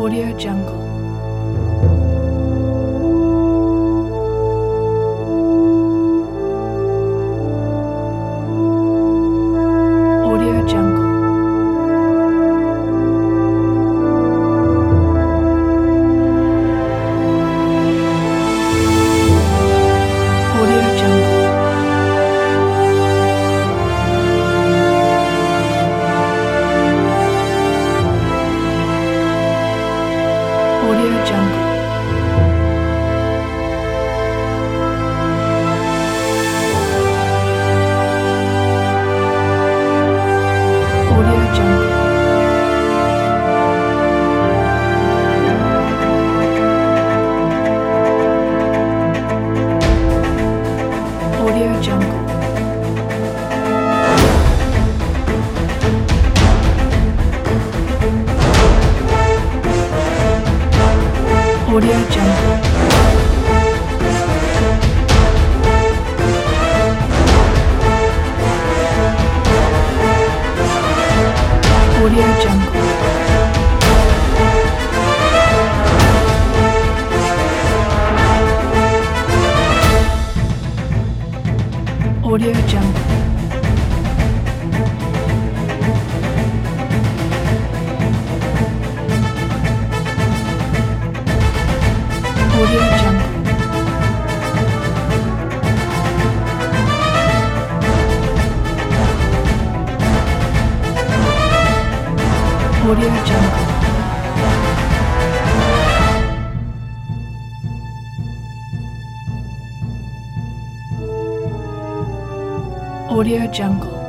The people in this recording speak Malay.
Audio Jungle. Audio Jungle. Audio Jungle. Audio Jungle. Audio Jungle. Audio Jungle. Audio Jungle. Audio Jungle. Audio Jungle. Audio Jungle. Audio Jungle. Audio Jungle.